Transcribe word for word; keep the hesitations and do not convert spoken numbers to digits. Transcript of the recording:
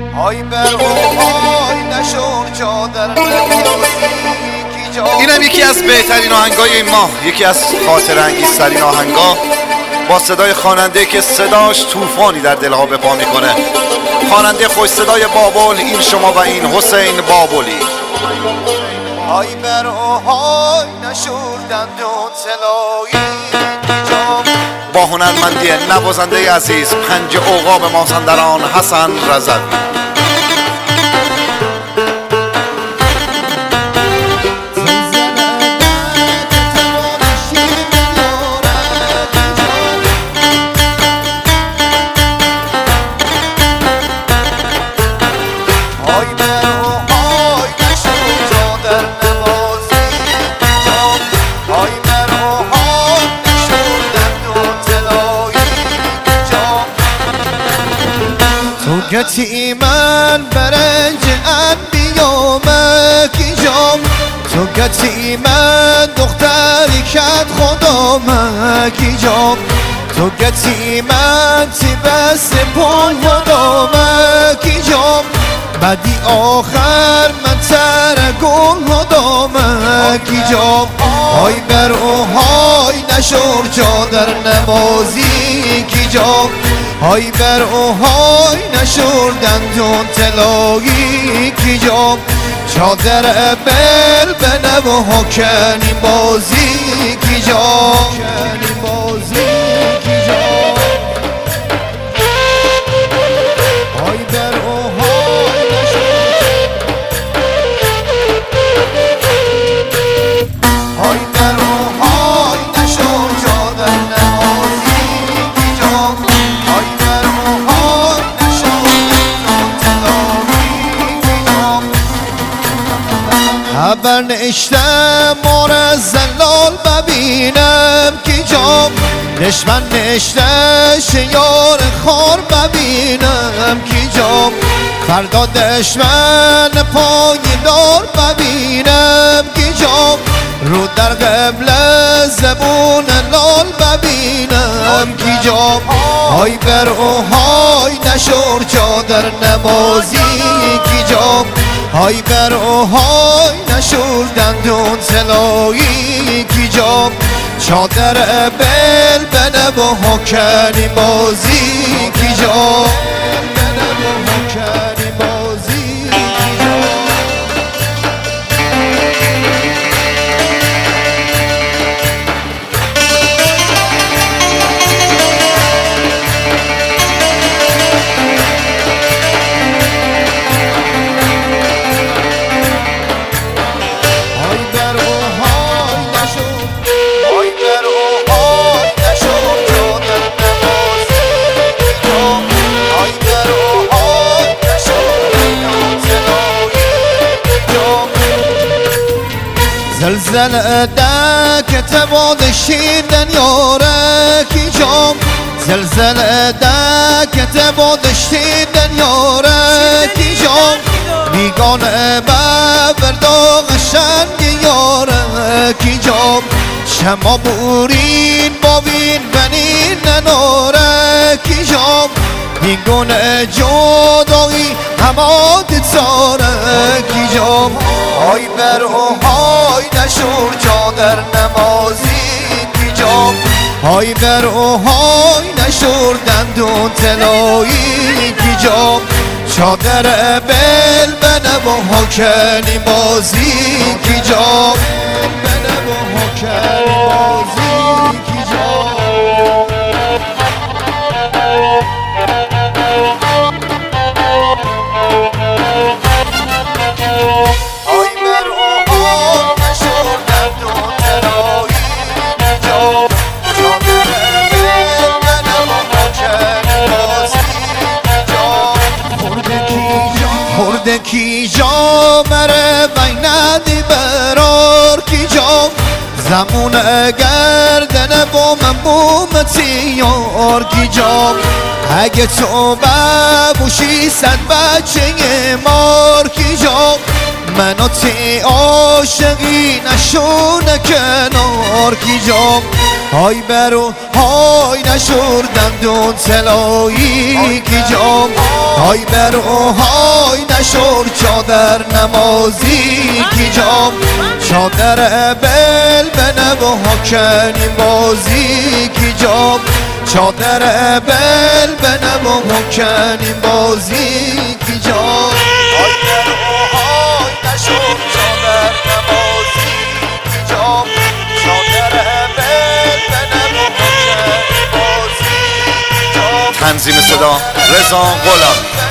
آی بر های نشور جا در اینم یکی از بهترین آهنگای این ماه، یکی از خاطر انگیزترین آهنگا، با صدای خواننده که صداش طوفانی در دلها به پا میکنه. خواننده خوش صدای بابل، این شما و این حسین بابلی. آی بر های نشور دندون طلایی با هنرمندی نوازنده عزیز پنج عقاب مازندران حسن رضوی. گتی من برنج انبیامکی جام، تو گتی من دختری کت خدامکی جام، تو گتی من تی بس پون خدامکی جام، بعدی آخر من تر گل خدامکی جام. آی بر های نشور جا در نمازی کی جام، های بر های نشور دندون طلایی کی جام، چادر بل بنه و کنی بازی کی جام، کنی بازی کی جام. های بر های نشور های بر های نشور جا در نمازی کی جام، خبر نشتم مار زلال ببینم کی جام، دشمن نشته شیار خار ببینم کی جام، فردا دشمن پای دار ببینم کی جام، رو در قبل زبون لال ببینم کی جام. های بر های نشور جا در نمازی کی جام، های بر های نشور دندون طلایی کی جام، چادر بل بنه و کنی بازی کی جام، بنه و کنی بازی کی جام. زلزله ده کتباد شیدن یاره کی جام، زلزله ده کتباد شیدن یاره کی جام، بیگانه برداغ شنگ یاره کی جام، شما بورین باوین بنین نناره کی جام، بیگانه جدایی هماد تاره کی جام. آی بر های نشور جا در نمازی کی جام، های بر های نشور دندون طلایی کی جام، چادر بل بنه و کنی بازی کی جام، بنه و کنی بازی کی جام. کی جا مره بینادی برار کی جا، زمون گردن با من بومتی یار کی جا، اگه تو ببوشی صد بچه مار کی جا، منو تی عاشقی نشونه کنار کی جام های برو های نشوردم دون تلایی کی جام های برو های نشور چادر نمازی کی جام چادر بل بنه و حکنیم بازی کی جام چادر بل بنه و حکنیم بازی کی جام های برو های نشور چادر نمازی کی جام چادر بل بنه و حکنیم بازی کی جام تنظیم صدا رضا غلام.